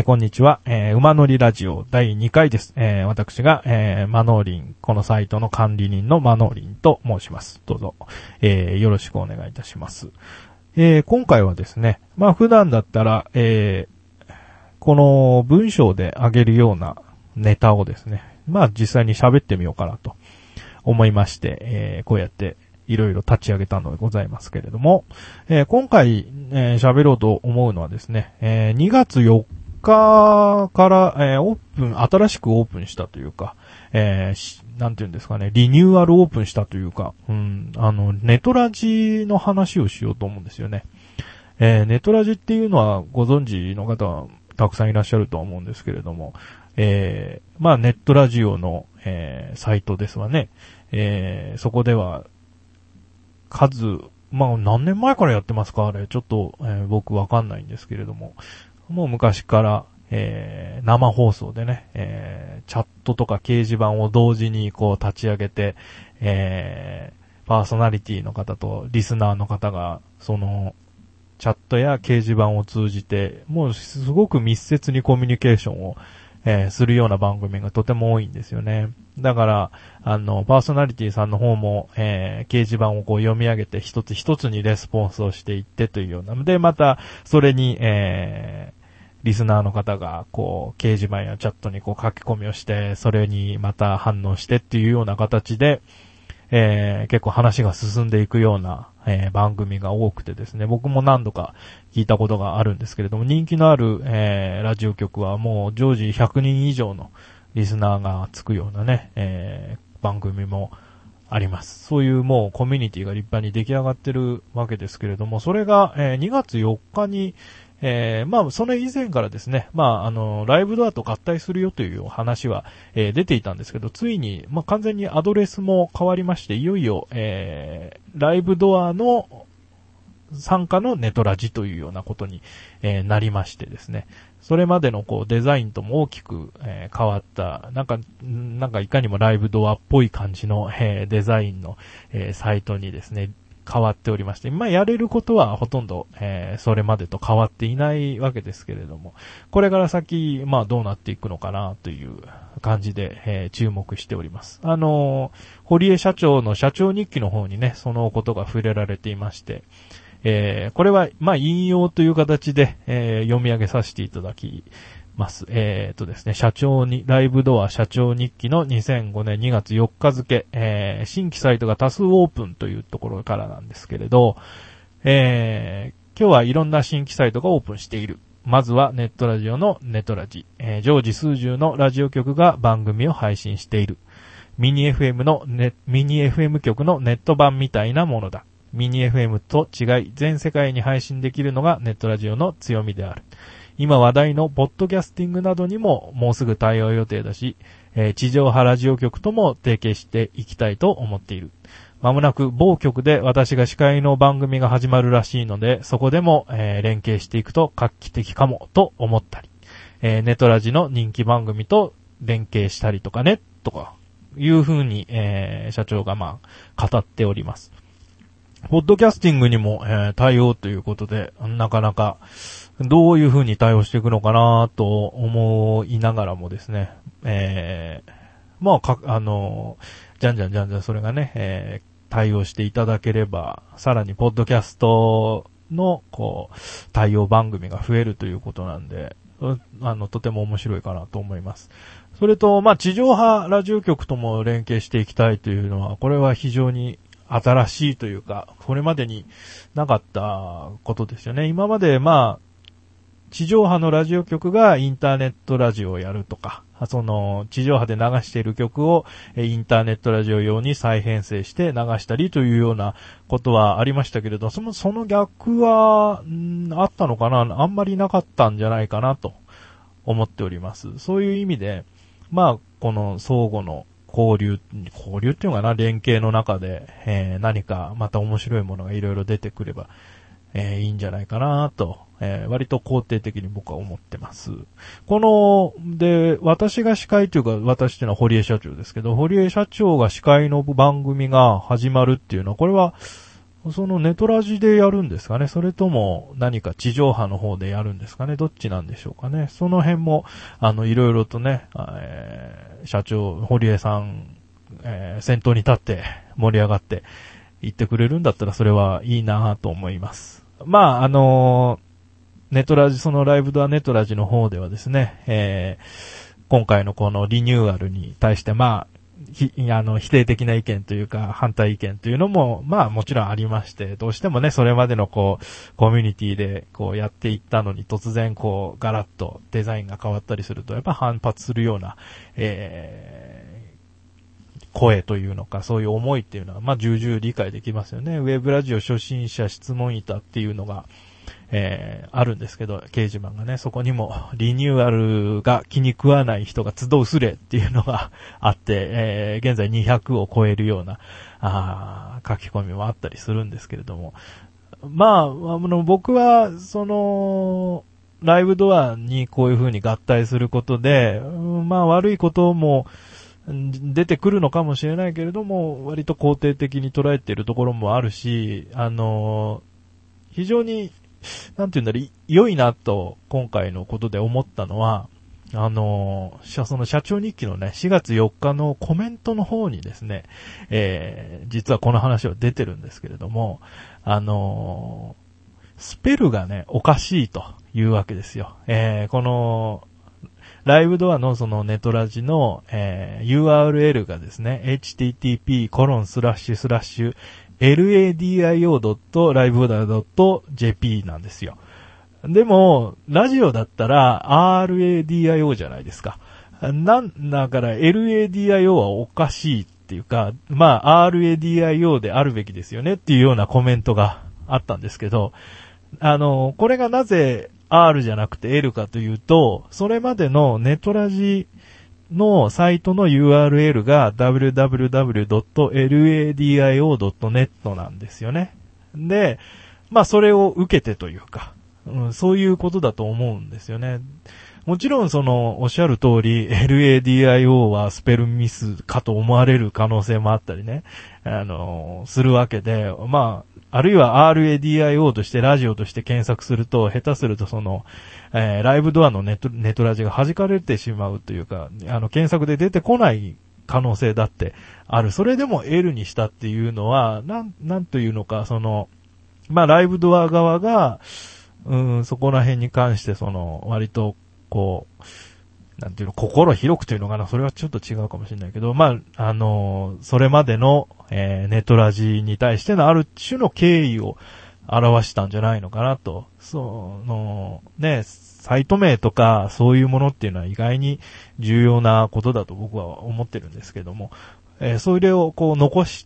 こんにちは。馬乗りラジオ第2回です。私が、マノーリン、このサイトの管理人のマノーリンと申します。どうぞ、よろしくお願いいたします。今回はですね、普段だったら、この文章で上げるようなネタをですね、実際に喋ってみようかなと思いまして、こうやっていろいろ立ち上げたのでございますけれども、今回喋ろうと思うのはですね、2月4日から、新しくオープンしたというか、なんていうんですかね、リニューアルオープンしたというか、ネトラジの話をしようと思うんですよね。ネトラジっていうのはご存知の方はたくさんいらっしゃると思うんですけれども、ネットラジオの、サイトですわね。そこでは、何年前からやってますかあれ。ちょっと、僕わかんないんですけれども。もう昔から、生放送でね、チャットとか掲示板を同時にこう立ち上げて、パーソナリティの方とリスナーの方が、その、チャットや掲示板を通じて、もうすごく密接にコミュニケーションを、するような番組がとても多いんですよね。だから、パーソナリティさんの方も、掲示板をこう読み上げて一つ一つにレスポンスをしていってというような。で、また、それに、リスナーの方が、こう、掲示板やチャットにこう書き込みをして、それにまた反応してっていうような形で、結構話が進んでいくような、番組が多くてですね、僕も何度か聞いたことがあるんですけれども、人気のある、ラジオ局はもう常時100人以上のリスナーがつくようなね、番組もあります。そういうもうコミュニティが立派に出来上がってるわけですけれども、それが、2月4日に、それ以前からですね、ライブドアと合体するよという話は、出ていたんですけど、ついに、完全にアドレスも変わりまして、いよいよ、ライブドアの参加のネトラジというようなことに、なりましてですね、それまでのこうデザインとも大きく、変わった、なんかいかにもライブドアっぽい感じの、デザインの、サイトにですね、変わっておりまして、やれることはほとんど、それまでと変わっていないわけですけれども、これから先、どうなっていくのかなという感じで、注目しております。堀江社長の社長日記の方にね、そのことが触れられていまして、これは、引用という形で、読み上げさせていただきます。ですね、ライブドア社長日記の2005年2月4日付、新規サイトが多数オープンというところからなんですけれど、今日はいろんな新規サイトがオープンしている。まずはネットラジオのネトラジ、常時数十のラジオ局が番組を配信している。ミニ FM 局のネット版みたいなものだ。ミニ FM と違い、全世界に配信できるのがネットラジオの強みである。今話題のポッドキャスティングなどにももうすぐ対応予定だし、地上波ラジオ局とも提携していきたいと思っている。まもなく某局で私が司会の番組が始まるらしいので、そこでも、連携していくと画期的かもと思ったり、ネトラジの人気番組と連携したりとかね、とかいうふうに、社長が語っております。ポッドキャスティングにも、対応ということで、なかなかどういう風に対応していくのかなと思いながらもですね、じゃんじゃんそれがね、対応していただければ、さらにポッドキャストの対応番組が増えるということなんで、とても面白いかなと思います。それと、地上波ラジオ局とも連携していきたいというのは、これは非常に新しいというか、これまでになかったことですよね。今まで地上波のラジオ局がインターネットラジオをやるとか、その地上波で流している曲をインターネットラジオ用に再編成して流したりというようなことはありましたけれど、その逆はあったのかな、あんまりなかったんじゃないかなと思っております。そういう意味で、この相互の交流っていうのかな、連携の中で、何かまた面白いものがいろいろ出てくれば、いいんじゃないかなと、割と肯定的に僕は思ってます。私が司会というか、私というのは堀江社長ですけど、堀江社長が司会の番組が始まるっていうのは、これは、 そのネトラジでやるんですかね、それとも何か地上波の方でやるんですかね、どっちなんでしょうかね。その辺も、いろいろとね、社長、堀江さん、先頭に立って盛り上がって言ってくれるんだったらそれはいいなと思います。まあ、ネトラジ、そのライブドアネトラジの方ではですね、今回のこのリニューアルに対して、まあ、否定的な意見というか、反対意見というのも、まあもちろんありまして、どうしてもね、それまでのコミュニティでやっていったのに突然ガラッとデザインが変わったりすると、やっぱ反発するような、声というのか、そういう思いっていうのは、まあ重々理解できますよね。ウェブラジオ初心者質問板っていうのが、あるんですけど、掲示板がね、そこにもリニューアルが気に食わない人が集うすれっていうのがあって、現在200を超えるような書き込みもあったりするんですけれども、まあ、僕はライブドアにこういう風に合体することで、まあ悪いことも出てくるのかもしれないけれども、割と肯定的に捉えているところもあるし、非常になんていうんだろう、良いなと、今回のことで思ったのは、その社長日記のね、4月4日のコメントの方にですね、実はこの話は出てるんですけれども、スペルがね、おかしいというわけですよ。この、ライブドアのそのネトラジの、URL がですね、http://ladio.livedoa.jp なんですよ。でも、ラジオだったら RADIO じゃないですか。だから LADIO はおかしいっていうか、まあ RADIO であるべきですよねっていうようなコメントがあったんですけど、これがなぜ R じゃなくて L かというと、それまでのネトラジのサイトの URL が www.ladio.net なんですよね。で、まあそれを受けてというか、そういうことだと思うんですよね。もちろんおっしゃる通り LADIO はスペルミスかと思われる可能性もあったりね、するわけで、まあ、あるいは RADIO としてラジオとして検索すると、下手するとライブドアのネトラジが弾かれてしまうというか、検索で出てこない可能性だってある。それでも L にしたっていうのは、なんというのか、まあ、ライブドア側が、そこら辺に関して割と、なんていうの、心広くというのかな、それはちょっと違うかもしれないけど、まあ、それまでの、ネトラジに対してのある種の敬意を表したんじゃないのかなと。ね、サイト名とかそういうものっていうのは意外に重要なことだと僕は思ってるんですけども、それを残して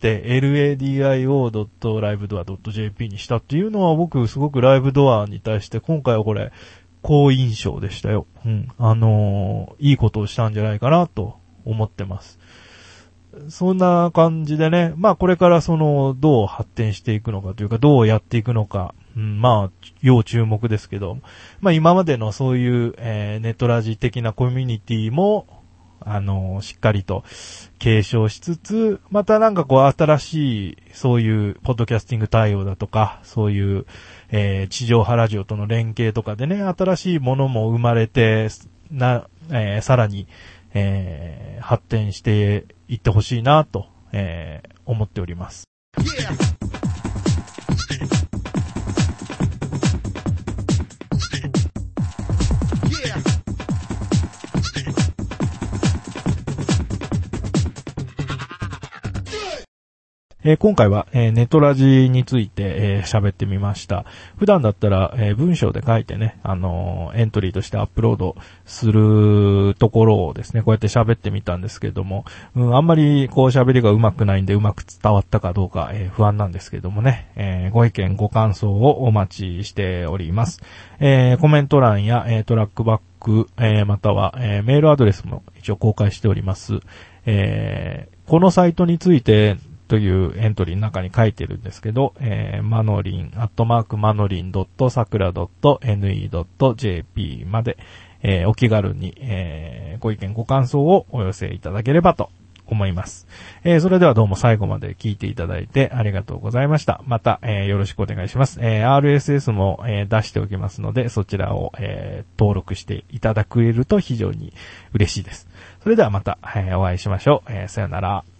ladio.livedoor.jp にしたっていうのは僕すごくライブドアに対して今回はこれ、好印象でしたよ。いいことをしたんじゃないかなと思ってます。そんな感じでね、まあこれからどう発展していくのかというか、どうやっていくのか、まあ、要注目ですけど、まあ今までのそういう、ネトラジ的なコミュニティも、しっかりと継承しつつ、またなんか新しい、そういうポッドキャスティング対応だとか、そういう、地上波ラジオとの連携とかでね、新しいものも生まれて、さらに、発展していってほしいなと、思っております。今回は、ネトラジについて喋ってみました。普段だったら、文章で書いてね、エントリーとしてアップロードするところをですね、こうやって喋ってみたんですけども、あんまり喋りが上手くないんでうまく伝わったかどうか、不安なんですけどもね、ご意見ご感想をお待ちしております。コメント欄や、トラックバック、または、メールアドレスも一応公開しております。このサイトについてというエントリーの中に書いてるんですけど、manorin@sakura.ne.jp まで、お気軽に、ご意見ご感想をお寄せいただければと思います。それではどうも最後まで聞いていただいてありがとうございました。また、よろしくお願いします。RSS も、出しておきますので、そちらを、登録していただけると非常に嬉しいです。それではまた、お会いしましょう。さよなら。